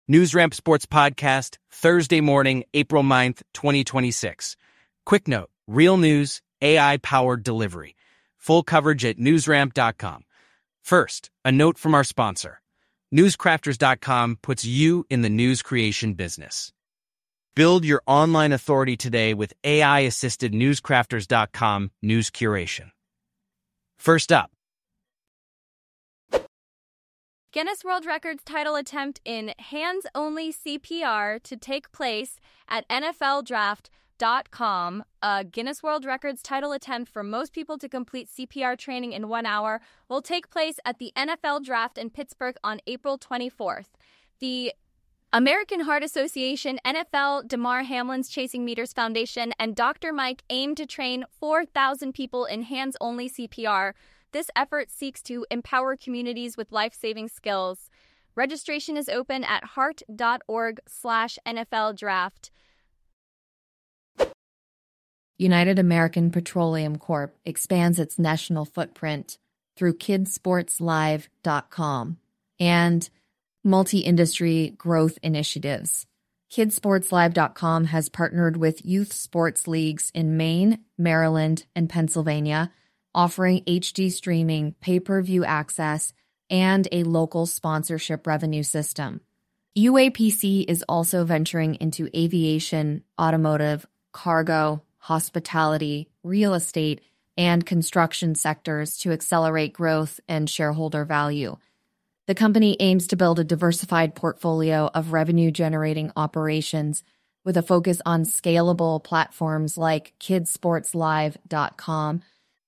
NewsRamp Sports Podcast, Thursday morning, April 9th, 2026. Quick note, real news, AI-powered delivery. Full coverage at newsramp.com. First, a note from our sponsor. Newscrafters.com puts you in the news creation business. Build your online authority today with AI-assisted Newscrafters.com news curation. First up. Guinness World Records title attempt in hands-only CPR to take place at NFLDraft.com. A Guinness World Records title attempt for most people to complete CPR training in 1 hour will take place at the NFL Draft in Pittsburgh on April 24th. The American Heart Association, NFL, Damar Hamlin's Chasing Meters Foundation, and Dr. Mike aim to train 4,000 people in hands-only CPR. This effort seeks to empower communities with life-saving skills. Registration is open at heart.org/NFL Draft. United American Petroleum Corp. expands its national footprint through kidsportslive.com and multi-industry growth initiatives. Kidsportslive.com has partnered with youth sports leagues in Maine, Maryland, and Pennsylvania, offering HD streaming, pay-per-view access, and a local sponsorship revenue system. UAPC is also venturing into aviation, automotive, cargo, hospitality, real estate, and construction sectors to accelerate growth and shareholder value. The company aims to build a diversified portfolio of revenue-generating operations with a focus on scalable platforms like kidsportslive.com.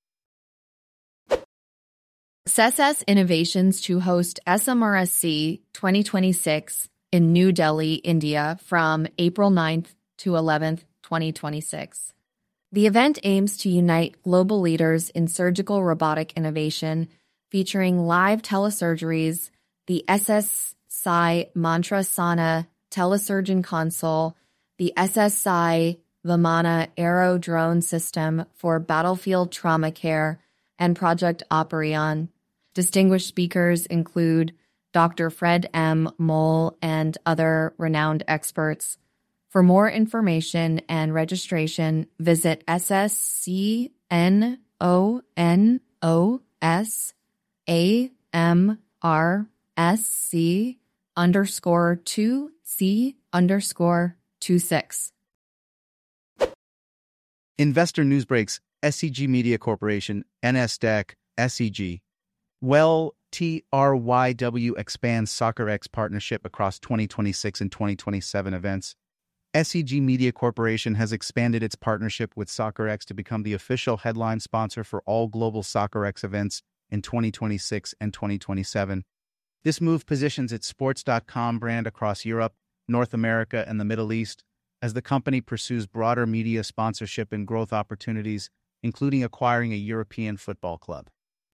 SESS Innovations to host SMRSC 2026 in New Delhi, India from April 9th to 11th, 2026. The event aims to unite global leaders in surgical robotic innovation, featuring live telesurgeries, the SSSci Mantrasana telesurgeon console, the SSSci Vimana Aero drone system for battlefield trauma care, and Project Operion. Distinguished speakers include Dr. Fred M. Moll and other renowned experts. For more information and registration, visit SSCNONOSAMRSC_2C_26. Investor Newsbreaks, SCG Media Corporation, NSDAQ, SCG. Well, TRYW expands SoccerX partnership across 2026 and 2027 events. SCG Media Corporation has expanded its partnership with SoccerX to become the official headline sponsor for all global SoccerX events in 2026 and 2027. This move positions its Sports.com brand across Europe, North America, and the Middle East as the company pursues broader media sponsorship and growth opportunities, including acquiring a European football club.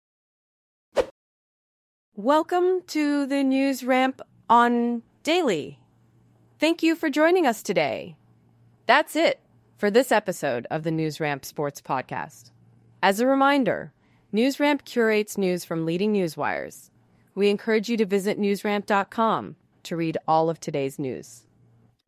Welcome to the NewsRamp on Daily. Thank you for joining us today. That's it for this episode of the NewsRamp Sports Podcast. As a reminder, NewsRamp curates news from leading newswires. We encourage you to visit newsramp.com to read all of today's news.